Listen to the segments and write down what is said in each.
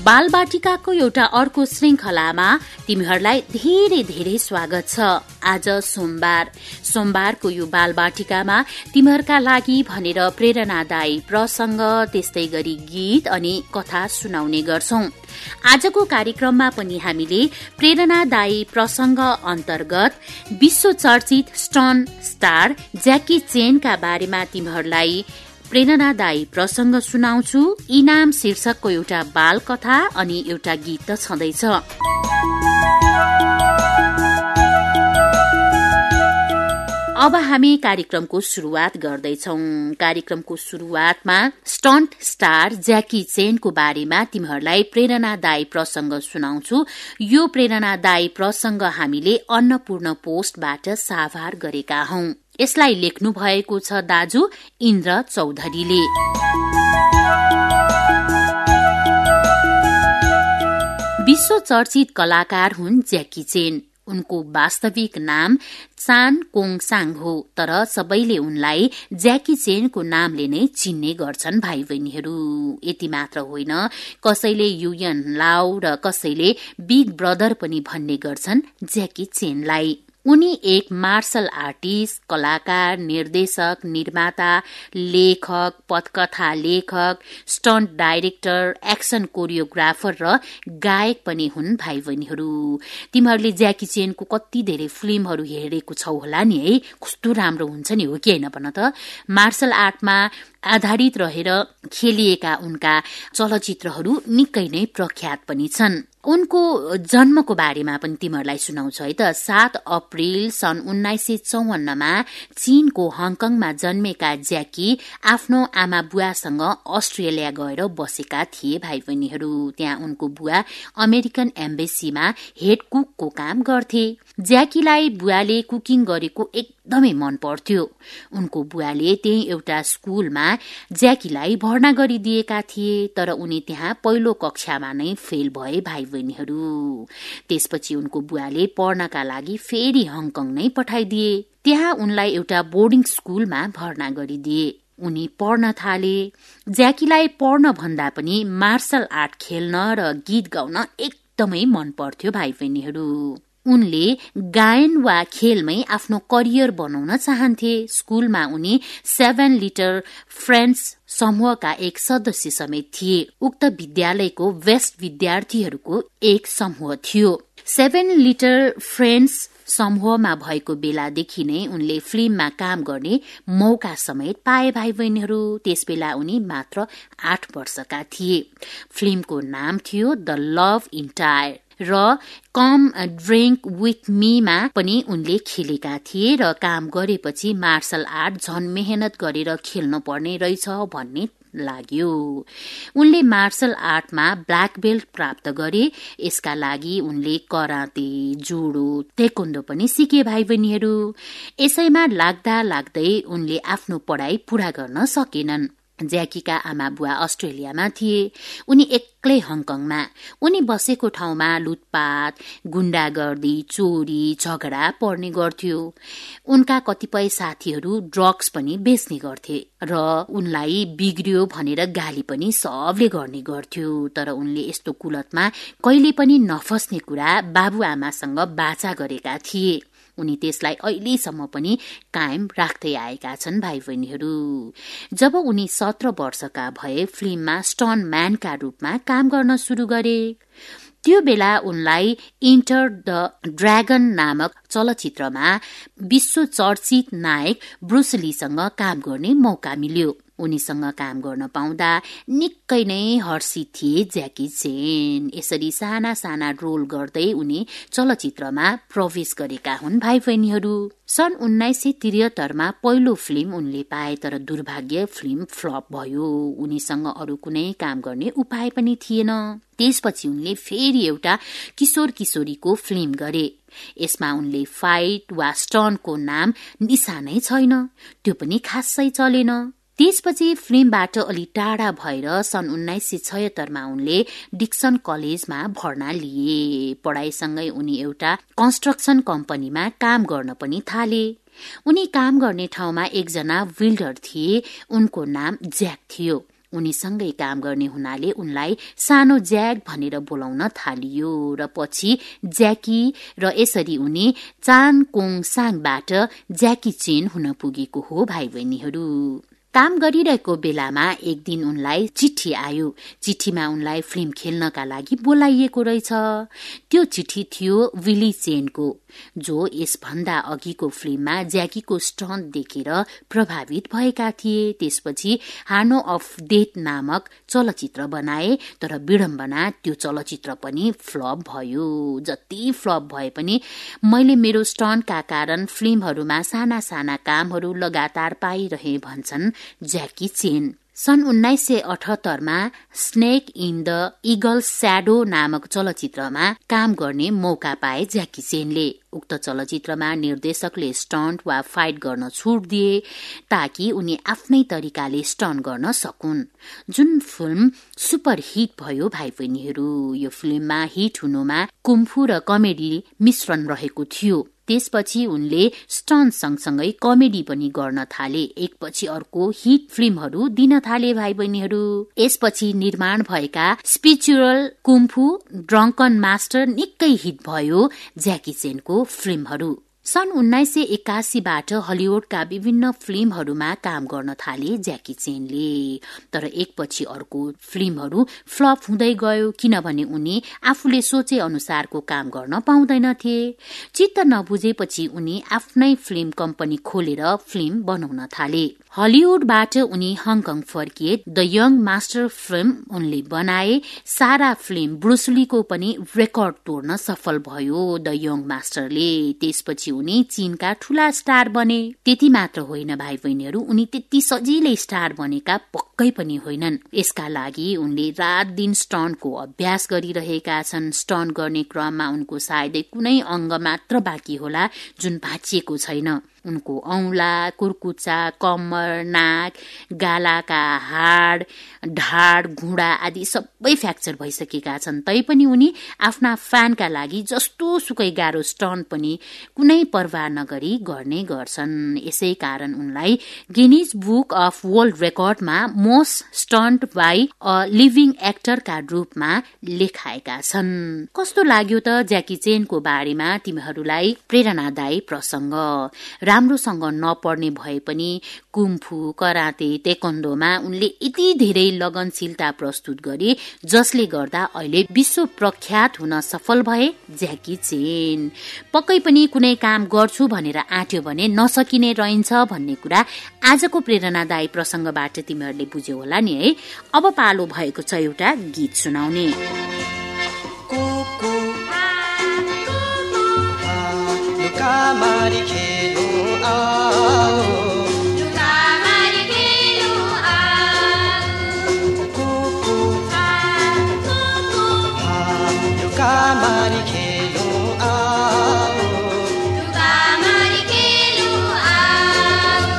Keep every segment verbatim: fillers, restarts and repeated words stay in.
बालबाटिकाको एउटा अर्को श्रृंखलामा तिमीहरूलाई धेरै धेरै स्वागत छ। आज सोमबार सोमबारको यो बालबाटिकामा तिमीहरूका लागि भनेर प्रेरणादायी प्रसंग, त्यस्तै गरी गीत अनि कथा सुनाउने गर्छौं। आजको कार्यक्रममा पनि हामीले प्रेरणादायी प्रसंग अन्तर्गत विश्व चर्चित स्टन स्टार ज्याकी चेनका बारेमा तिमीहरूलाई प्रेरणादायी प्रसंग सुनाउँछु। इनाम शीर्षकको एउटा बाल कथा अनि एउटा गीत त छँदैछ। अब हामी कार्यक्रमको शुरूआत गर्दैछौं। कार्यक्रमको शुरूआतमा स्टन्ट स्टार ज्याकी चेनको बारेमा तिमीहरूलाई प्रेरणादायी प्रसंग सुनाउँछु। यो प्रेरणादायी प्रसंग हामीले अन्नपूर्ण पोस्टबाट साभार गरेका हौं। यसलाई लेख्नु भएको छ दाजु इन्द्र चौधरीले। विश्व चर्चित कलाकार हुन् ज्याकी चेन। उनको वास्तविक नाम चान कोङसाङ हो, तर सबैले उनलाई ज्याकी चेनको नामले नै चिन्ने गर्छन् भाइ बहिनीहरू। यति मात्र होइन, कसैले युयन लाओ र कसैले बिग ब्रदर पनि भन्ने गर्छन् ज्याकी चेनलाई। उनी एक मार्शल आर्टिस्ट, कलाकार, निर्देशक, निर्माता, लेखक, पटकथा लेखक, स्टन्ट डाइरेक्टर, एक्सन कोरियोग्राफर र गायक पनि हुन् भाइ बहिनीहरू। तिमीहरूले ज्याकी चेनको कति धेरै फिल्महरू हेरेको छौ होला नि है। कस्तो राम्रो हुन्छ नि, हो कि होइन भन त। मार्शल आर्टमा आधारित रहेर खेलिएका उनका चलचित्रहरू निकै नै प्रख्यात पनि छन्। उनको जन्मको बारेमा पनि तिमीहरूलाई सुनाउँछु है त। सात अप्रिल सन् उन्नाइस सय चौवन्नमा चीनको हङकङमा जन्मेका ज्याकी आफ्नो आमा बुवासँग अस्ट्रेलिया गएर बसेका थिए भाइ बहिनीहरू। त्यहाँ उनको बुवा अमेरिकन एम्बेसीमा हेड कुकको काम गर्थे। ज्याकीलाई बुवाले कुकिङ गरेको एकदमै मन पर्थ्यो। उनको बुवाले त्यही एउटा स्कूलमा ज्याकीलाई भर्ना गरिदिएका थिए, तर उनी त्यहाँ पहिलो कक्षामा नै फेल भए भाइ बहिनीहरू। त्यसपछि उनको बुवाले पढ्नका लागि फेरि हङकङ नै पठाइदिए। त्यहाँ उनलाई एउटा बोर्डिङ स्कूलमा भर्ना गरिदिए। उनी पढ्न थाले। ज्याकीलाई पढ्न भन्दा पनि मार्शल आर्ट खेल्न र गीत गाउन एकदमै मन पर्थ्यो भाइ बहिनीहरू। उनले गायन वा खेलमै आफ्नो करियर बनाउन चाहन्थे। स्कूलमा उनी सेभेन लिटर फ्रेन्ड्स समूहका एक सदस्य समेत थिए। उक्त विद्यालयको बेस्ट विद्यार्थीहरूको एक समूह थियो। सेभेन लिटर फ्रेन्ड्स समूहमा भएको बेलादेखि नै उनले फिल्ममा काम गर्ने मौका समेत पाए भाइ बहिनीहरू। त्यसबेला उनी मात्र आठ वर्षका थिए। फिल्मको नाम थियो द लभ इन्टायर र कम ड्रिङ्क विथ मीमा पनि उनले खेलेका थिए र काम गरेपछि मार्शल आर्ट झन मेहनत गरेर खेल्नु पर्ने रहेछ भन्ने लाग्यो। उनले मार्शल आर्टमा ब्ल्याक बेल्ट प्राप्त गरे। यसका लागि उनले कराते, जुडो, ताइक्वान्डो पनि सिके भाइ बहिनीहरू। यसैमा लाग्दा लाग्दै उनले आफ्नो पढाइ पूरा गर्न सकेनन्। ज्याकीका आमा बुवा अस्ट्रेलियामा थिए, उनी एक्लै हङकङमा। उनी बसेको ठाउँमा लुटपाट, गुण्डागर्दी, चोरी, झगडा पर्ने गर्थ्यो। उनका कतिपय साथीहरू ड्रग्स पनि बेच्ने गर्थे र उनलाई बिग्रियो भनेर गाली पनि सबले गर्ने गर्थ्यो। तर उनले यस्तो कुलतमा कहिले पनि नफस्ने कुरा बाबुआमासँग बाचा गरेका थिए। उनी त्यसलाई अहिलेसम्म पनि कायम राख्दै आएका छन् भाइ बहिनीहरू। जब उनी सत्र वर्षका भए फिल्ममा स्टन म्यानका रूपमा काम गर्न सुरु गरे। त्यो बेला उनलाई इन्टर द ड्रागन नामक चलचित्रमा विश्व चर्चित नायक ब्रुस लीसँग काम गर्ने मौका मिल्यो। उनीसँग काम गर्न पाउँदा निकै नै हर्षित थिए ज्याकी चेन। यसरी साना साना रोल गर्दै उनी चलचित्रमा प्रवेश गरेका हुन् भाइ बहिनीहरू। सन् उन्नाइस सय त्रिहत्तरमा पहिलो फिल्म उनले पाए, तर दुर्भाग्य फिल्म फ्लप भयो। उनीसँग अरू कुनै काम गर्ने उपाय पनि थिएन। त्यसपछि उनले फेरि एउटा किशोर किशोरीको फिल्म गरे। यसमा उनले फाइट वा स्टनको नाम निशानै छैन, त्यो पनि खासै चलेन। त्यसपछि फिल्मबाट अलि टाढा भएर सन् उन्नाइस सय छयत्तरमा उनले डिक्सन कलेजमा भर्ना लिए। पढाइसँगै उनी एउटा कन्स्ट्रक्सन कम्पनीमा काम गर्न पनि थाले। उनी काम गर्ने ठाउँमा एकजना बिल्डर थिए, उनको नाम ज्याक थियो। उनीसँगै काम गर्ने हुनाले उनलाई सानो ज्याक भनेर बोलाउन थालियो र पछि ज्याकी र यसरी उनी चान कोङ साङबाट ज्याकी चेन हुन पुगेको हो भाइ बहिनीहरू। काम गरिरहेको बेलामा एक दिन उनलाई चिठी आयो। चिठीमा उनलाई फिल्म खेल्नका लागि बोलाइएको रहेछ। त्यो चिठी थियो विली चेनको, जो यसभन्दा अघिको फिल्ममा ज्याकीको स्टन्ट देखेर प्रभावित भएका थिए। त्यसपछि हार्नो अफ डेथ नामक चलचित्र बनाए, तर विडम्बना त्यो चलचित्र पनि फ्लप भयो। जति फ्लप भए पनि मैले मेरो स्टन्टका कारण फिल्महरूमा साना साना कामहरू लगातार पाइरहे भन्छन् ज्याकी चेन। सन् उन्नाइस सय अठहत्तरमा snake in the eagle shadow नामक चलचित्रमा काम गर्ने मौका पाए ज्याकी चेनले। उक्त चलचित्रमा निर्देशकले स्टन्ट वा फाइट गर्न छुट दिए ताकि उनी आफ्नै तरिकाले स्टन्ट गर्न सकुन्, जुन फिल्म सुपर हिट भयो भाइ बहिनीहरू। यो फिल्ममा हिट हुनुमा कुम्फु र कमेडी मिश्रण रहेको थियो। त्यसपछि उनले स्टन्ट सँगसँगै कमेडी पनि गर्न थाले। एकपछि अर्को हिट फिल्महरू दिन थाले भाइ बहिनीहरू। यसपछि निर्माण भएका स्पिरिचुअल, कुम्फु, ड्रङ्कन मास्टर निकै हिट भयो ज्याकी चेनको फिल्महरू। सन् उन्नाइस सय एक्कासीबाट हलिउडका विभिन्न फिल्महरूमा काम गर्न थाले ज्याकी चेनले। तर एकपछि अर्को फिल्महरू फ्लप हुँदै गयो, किनभने उनी आफूले सोचे अनुसारको काम गर्न पाउँदैनथे। चित्त नबुझेपछि उनी आफ्नै फिल्म कम्पनी खोलेर फिल्म बनाउन थाले। हलिउडबाट उनी हङकङ फर्किए। द यङ मास्टर फिल्म उनले बनाए। सारा फिल्म ब्रुसलीको पनि रेकर्ड तोड्न सफल भयो द यङ मास्टरले। त्यसपछि उनी चीनका ठूला स्टार बने। त्यति मात्र होइन भाइ बहिनीहरू, उनी त्यति सजिलै स्टार बनेका पक्कै पनि होइनन्। यसका लागि उनले रात दिन स्टन्टको अभ्यास गरिरहेका छन्। स्टन्ट गर्ने क्रममा उनको सायदै कुनै अंग मात्र बाँकी होला जुन भाँचिएको छैन। उनको औंला, कुर्कुच्चा, कम्मर, नाक, गालाका हाड, ढाड, घुँडा आदि सबै फ्र्याक्चर भइसकेका छन्। तैपनि उनी आफ्ना फ्यानका लागि जस्तो सुकै गाह्रो स्टन्ट पनि कुनै परवाह नगरी गर्ने गर्छन्। यसै कारण उनलाई गिनिज बुक अफ वर्ल्ड रेकर्डमा most stunt by a living एक्टरका रूपमा लेखाएका छन्। कस्तो लाग्यो त ज्याकी चेनको बारेमा तिमीहरूलाई प्रेरणादायी प्रसंग? राम्रोसँग नपढ्ने भए पनि कुम्फु, कराते, तेक्वोन्दोमा उनले यति धेरै लगनशीलता प्रस्तुत गरे जसले गर्दा अहिले विश्व प्रख्यात हुन सफल भए ज्याकी चेन। पक्कै पनि कुनै काम गर्छु भनेर आँट्यो भने नसकिने रहन्छ भन्ने कुरा आजको प्रेरणादायी प्रसंगबाट तिमीहरूले बुझ्यौ होला नि है। अब पालो भएको छ एउटा गीत सुनाउने। लुकामारी खेलौ आओ, लुकामारी खेलौ आओ, कुकु कुकु लुकामारी खेलौ आओ, लुकामारी खेलौ आओ।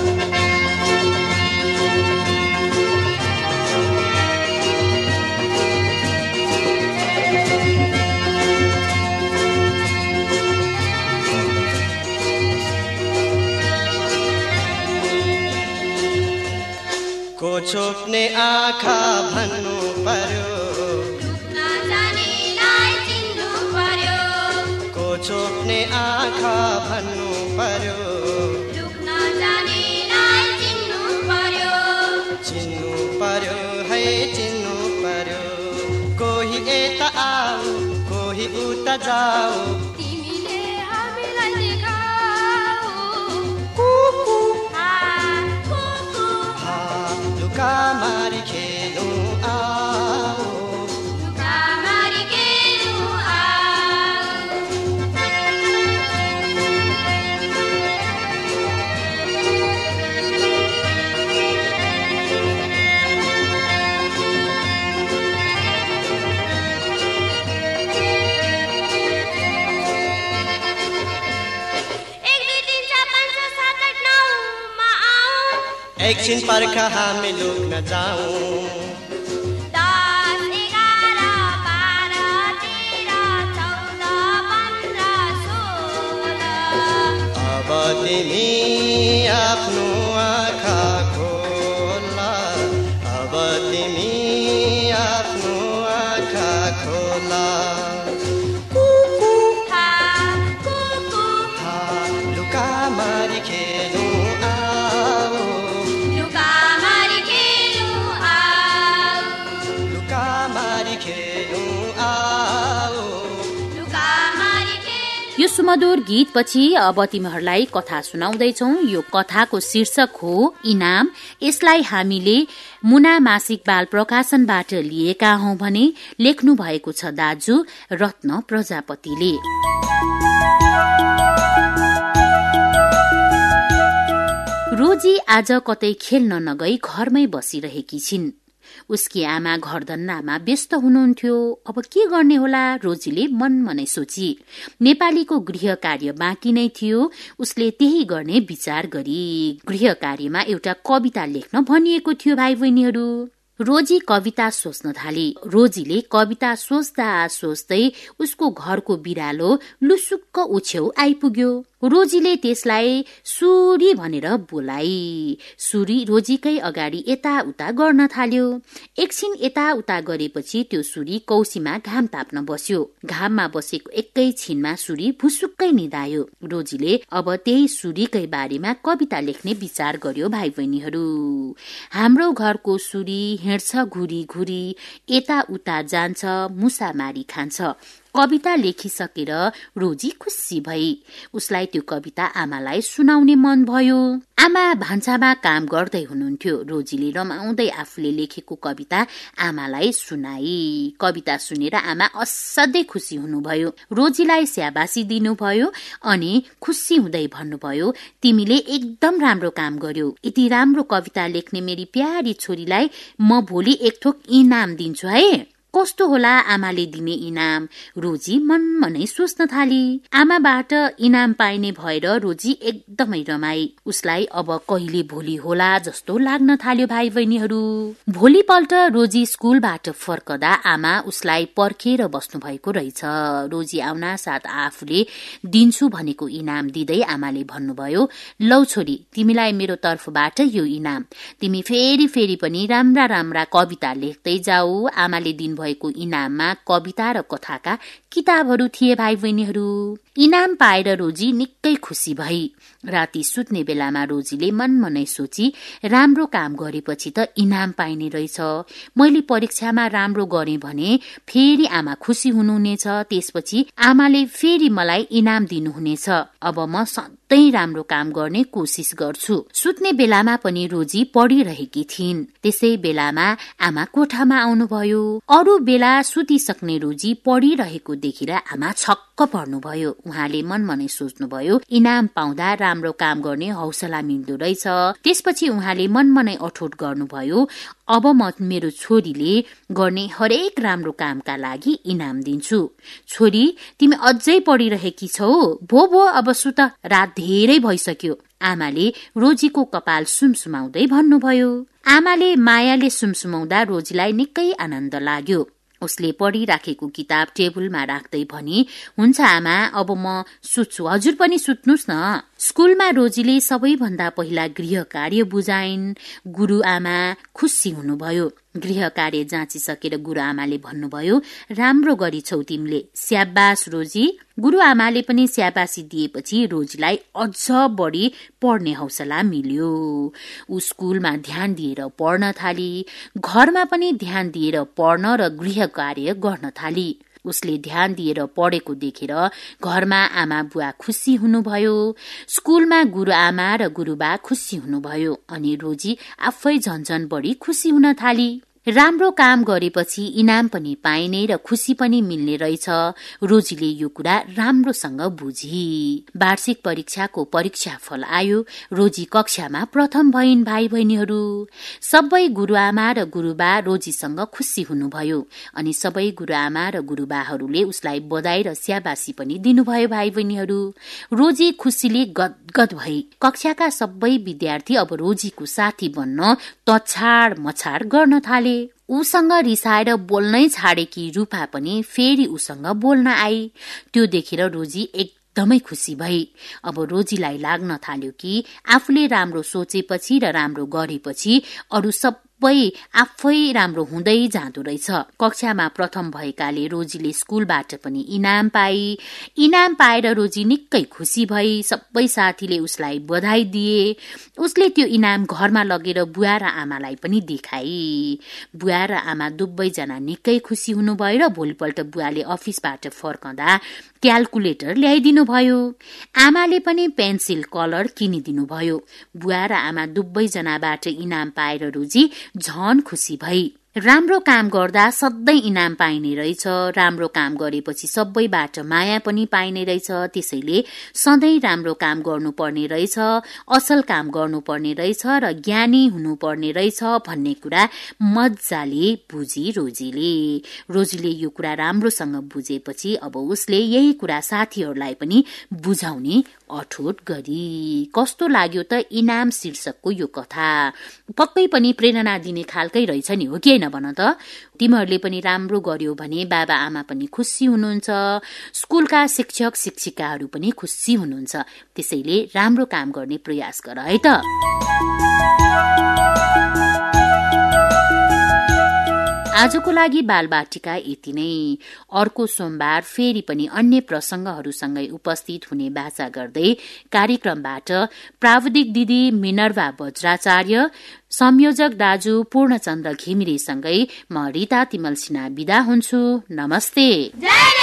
को छोप्ने आँखा भन्नु पर्यो, लुक्न जानेलाई चिन्नु पर्यो। को छोप्ने आँखा भन्नु पर्यो, लुक्न जानेलाई चिन्नु पर्यो। चिन्नु पर्यो है चिन्नु पर्यो। कोही यता आऊ, कोही उता जाऊ, तिमीले हामीलाई देखाऊ। कुकु लुकामारी खेलौ आओ, लुकामारी खेलौ आओ। एकछिन पर्खा हामी लुक्न जाऊ। दस, एघार, बाह्र, तेह्र, चौध, पन्ध्र, सोह्र। अब तिमी आफ्नो आँखा खोल, अब तिमी आफ्नो आँखा खोला लुका मारी खेलु आओ लुका मारी खेलु आओ लुका मारी खेलु आओ लुका मारी खेलु। यो सुमधुर गीत पछि अब तिमीहरूलाई कथा सुनाउँदैछौ। यो कथाको शीर्षक हो इनाम। यसलाई हामीले मुना मासिक बाल प्रकाशनबाट लिएका हौं भने लेख्नु भएको छ दाजु रत्न प्रजापतिले। रोजी आज कतै खेल्न नगई घरमै बसिरहेकी छिन्। उसकी आमा घरधन्दामा व्यस्त हुनुहुन्थ्यो। अब के गर्ने होला रोजीले मन मनै सोची। नेपालीको गृह कार्य बाँकी नै थियो। उसले त्यही गर्ने विचार गरी। गृह कार्यमा एउटा कविता लेख्न भनिएको थियो भाइ बहिनीहरू। रोजी कविता सोच्न थाली। रोजीले कविता सोच्दा सोच्दै उसको घरको बिरालो लुसुक्क उछेउ आइपुग्यो। रोजीले त्यसलाई सुरी भनेर बोलाई। सुरी रोजीकै अगाडि यताउता गर्न थाल्यो। एकछिन यताउता गरेपछि त्यो सुरी कौसीमा घाम ताप्न बस्यो। घाममा बसेको एकै छिनमा सुरी भुसुक्कै निदायो। रोजीले अब त्यही सुरीकै बारेमा कविता लेख्ने विचार गर्यो भाइ बहिनीहरू। हाम्रो घरको सुरी हिँड्छ घुरी घुरी, यताउता जान्छ मुसा मारी खान्छ। कविता लेखिसकेर रोजी खुसी भई। उसलाई त्यो कविता आमालाई सुनाउने मन भयो। आमा भान्सामा काम गर्दै हुनुहुन्थ्यो। रोजीले रमाउँदै आफूले लेखेको कविता आमालाई सुनाई। कविता सुनेर आमा असाध्यै खुसी हुनुभयो। रोजीलाई स्याबासी दिनुभयो अनि खुसी हुँदै भन्नुभयो, तिमीले एकदम राम्रो काम गर्यो। यति राम्रो कविता लेख्ने मेरी प्यारी छोरीलाई म भोलि एक थोक इनाम दिन्छु है। कस्तो होला आमाले दिने इनाम? रोजी मन मनै सोच्न थाली। आमाबाट इनाम पाइने भएर रोजी एकदमै रमाई। उसलाई अब कहिले भोलि होला जस्तो लाग्न थाल्यो भाइ बहिनीहरू। भोलिपल्ट रोजी स्कुलबाट फर्कदा आमा उसलाई पर्खेर बस्नु भएको रहेछ। रोजी आउना साथ आफूले दिन्छु भनेको इनाम दिँदै आमाले भन्नुभयो, लौ छोरी तिमीलाई मेरो तर्फबाट यो इनाम। तिमी फेरि फेरि पनि राम्रा राम्रा कविता लेख्दै जाऊ। आमाले दिन भएको इनाममा कविता र कथाका किताबहरू थिए भाइ बहिनीहरू। इनाम पाएर रोजी निकै खुसी भई। राति सुत्ने बेलामा रोजीले मन मनै सोची, राम्रो काम गरेपछि त इनाम पाइने रहेछ। मैले परीक्षामा राम्रो गरेँ भने फेरि आमा खुसी हुनुहुनेछ। त्यसपछि आमाले फेरि मलाई इनाम दिनुहुनेछ। अब म सधैँ राम्रो काम गर्ने कोसिस गर्छु। सुत्ने बेलामा पनि रोजी पढिरहेकी थिइन्। त्यसै बेलामा आमा कोठामा आउनुभयो। अरू बेला सुतिसक्ने रोजी पढिरहेको देखेर आमा छक्क पर्नुभयो। उहाँले मन मनै सोच्नुभयो, इनाम पाउँदा राम्रो काम गर्ने हौसला मिल्दो रहेछ। त्यसपछि उहाँले मन मनै अठोट गर्नुभयो, अब म मेरो छोरीले गर्ने हरेक राम्रो कामका लागि इनाम दिन्छु। छोरी तिमी अझै पढिरहेकी छौ? भो भो अब सुत, रात धेरै भइसक्यो। आमाले रोजीको कपाल सुमसुमाउँदै भन्नुभयो। आमाले मायाले सुमसुमाउँदा रोजीलाई निकै आनन्द लाग्यो। उसले पढिराखेको किताब टेबलमा राख्दै भनी, हुन्छ आमा अब म सुत्छु, हजुर पनि सुत्नुस् न। स्कुलमा रोजीले सबैभन्दा पहिला गृह कार्य बुझाइन्। गुरुआमा खुसी हुनुभयो। गृह कार्य जाँचिसकेर गुरुआमाले भन्नुभयो, राम्रो गरिछौ तिमीले, स्याबास रोजी। गुरुआमाले पनि स्याबासी दिएपछि रोजीलाई अझ बढी पढ्ने हौसला मिल्यो। ऊ स्कुलमा ध्यान दिएर पढ्न थाली। घरमा पनि ध्यान दिएर पढ्न र गृह कार्य गर्न थाली। उसले ध्यान दिएर पढेको देखेर घरमा आमा बुवा खुसी हुनुभयो। स्कुलमा गुरुआमा र गुरुबा खुसी हुनुभयो अनि रोजी आफै झन्झन बढी खुसी हुन थाली। राम्रो काम गरेपछि इनाम पनि पाइने र खुसी पनि मिल्ने रहेछ। रोजीले यो कुरा राम्रोसँग बुझी। वार्षिक परीक्षाको परीक्षा फल आयो। रोजी कक्षामा प्रथम भइन् भाइ बहिनीहरू। सबै गुरुआमा र गुरुबा रोजीसँग खुसी हुनुभयो अनि सबै गुरुआमा र गुरुबाहरूले उसलाई बधाई र स्याबासी पनि दिनुभयो भाइ बहिनीहरू। रोजी खुसीले गदगद भई। कक्षाका सबै विद्यार्थी अब रोजीको साथी बन्न तछाड मछाड गर्न थाले। उसँग रिसाएर बोल्नै छाडेकी रूपा पनि फेरि उसँग बोल्न आई। त्यो देखेर रोजी एकदमै खुसी भई। अब रोजीलाई लाग्न थाल्यो कि आफूले राम्रो सोचेपछि र राम्रो गरेपछि अरू सब सबै आफै राम्रो हुँदै जाँदो रहेछ। कक्षामा प्रथम भएकाले रोजीले स्कुलबाट पनि इनाम पाई। इनाम पाएर रोजी निकै खुसी भई। सबै साथीले उसलाई बधाई दिए। उसले त्यो इनाम घरमा लगेर बुवा र आमालाई पनि देखाई। बुवा र आमा दुवैजना निकै खुसी हुनुभयो र भोलिपल्ट बुवाले अफिसबाट फर्कँदा क्याल्कुलेटर ल्याइदिनु भयो। आमाले पनि पेन्सिल कलर किनिदिनु भयो। बुवा र आमा दुवैजनाबाट इनाम पाएर रोजी झन खुसी भई। राम्रो काम गर्दा सधैँ इनाम पाइने रहेछ। राम्रो काम गरेपछि सबैबाट माया पनि पाइने रहेछ। त्यसैले सधैँ राम्रो काम गर्नुपर्ने रहेछ, असल काम गर्नुपर्ने रहेछ र ज्ञानी हुनुपर्ने रहेछ भन्ने कुरा मजाले बुझी रोजीले। रोजीले यो कुरा राम्रोसँग बुझेपछि अब उसले यही कुरा साथीहरूलाई पनि बुझाउने अठोट गरी। कस्तो लाग्यो त इनाम शीर्षकको यो कथा? पक्कै पनि प्रेरणा दिने खालकै रहेछ नि, हो कि होइन भन त? तिमीहरूले पनि राम्रो गर्यो भने बाबा आमा पनि खुसी हुनुहुन्छ, स्कुलका शिक्षक शिक्षिकाहरू पनि खुसी हुनुहुन्छ। त्यसैले राम्रो काम गर्ने प्रयास गर है त। आजको लागि बालबाटिका यति नै। अर्को सोमबार फेरि पनि अन्य प्रसंगहरूसँगै उपस्थित हुने बाचा गर्दै कार्यक्रमबाट प्राविधिक दिदी मिनर्वा वज्राचार्य, संयोजक दाजु पूर्णचन्द्र घिमिरेसँगै म रिता तिमल सिन्हा बिदा हुन्छु। नमस्ते।